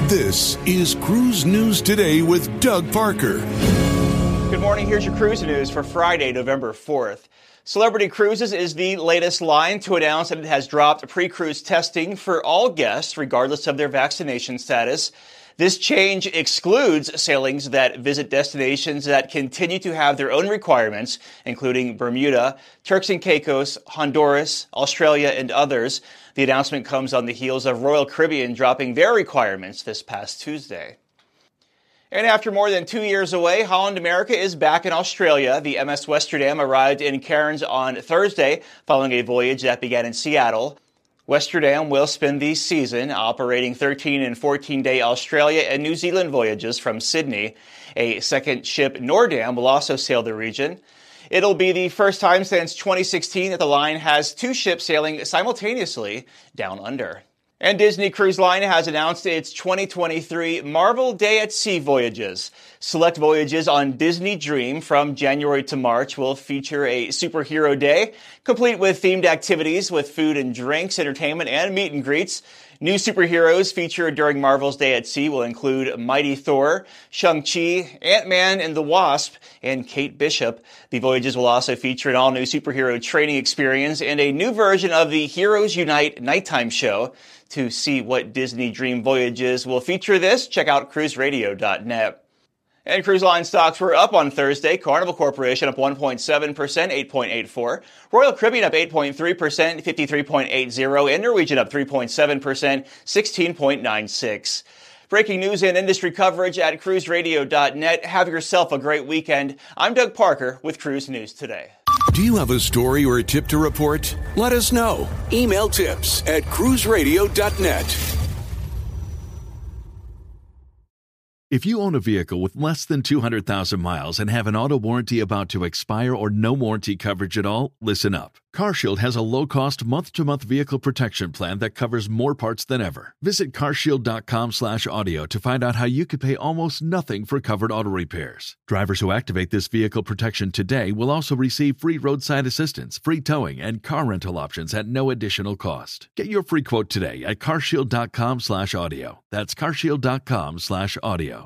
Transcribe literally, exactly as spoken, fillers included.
This is Cruise News Today with Doug Parker. Good morning. Here's your cruise news for Friday, November fourth. Celebrity Cruises is the latest line to announce that it has dropped pre-cruise testing for all guests, regardless of their vaccination status. This change excludes sailings that visit destinations that continue to have their own requirements, including Bermuda, Turks and Caicos, Honduras, Australia, and others. The announcement comes on the heels of Royal Caribbean dropping their requirements this past Tuesday. And after more than two years away, Holland America is back in Australia. The M S Westerdam arrived in Cairns on Thursday, following a voyage that began in Seattle. Westerdam will spend the season operating thirteen and fourteen-day Australia and New Zealand voyages from Sydney. A second ship, Nordam, will also sail the region. It'll be the first time since twenty sixteen that the line has two ships sailing simultaneously down under. And Disney Cruise Line has announced its twenty twenty-three Marvel Day at Sea voyages. Select voyages on Disney Dream from January to March will feature a superhero day, complete with themed activities with food and drinks, entertainment, and meet and greets. New superheroes featured during Marvel's Day at Sea will include Mighty Thor, Shang-Chi, Ant-Man and the Wasp, and Kate Bishop. The voyages will also feature an all-new superhero training experience and a new version of the Heroes Unite nighttime show. To see what Disney Dream voyages will feature this, check out cruise radio dot net. And cruise line stocks were up on Thursday. Carnival Corporation up one point seven percent, eight point eight four. Royal Caribbean up eight point three percent, fifty-three point eight zero. And Norwegian up three point seven percent, sixteen point nine six. Breaking news and industry coverage at cruise radio dot net. Have yourself a great weekend. I'm Doug Parker with Cruise News Today. Do you have a story or a tip to report? Let us know. Email tips at cruise radio dot net. If you own a vehicle with less than two hundred thousand miles and have an auto warranty about to expire or no warranty coverage at all, listen up. CarShield has a low-cost month-to-month vehicle protection plan that covers more parts than ever. Visit carshield dot com slash audio to find out how you could pay almost nothing for covered auto repairs. Drivers who activate this vehicle protection today will also receive free roadside assistance, free towing, and car rental options at no additional cost. Get your free quote today at carshield dot com slash audio. That's carshield dot com slash audio.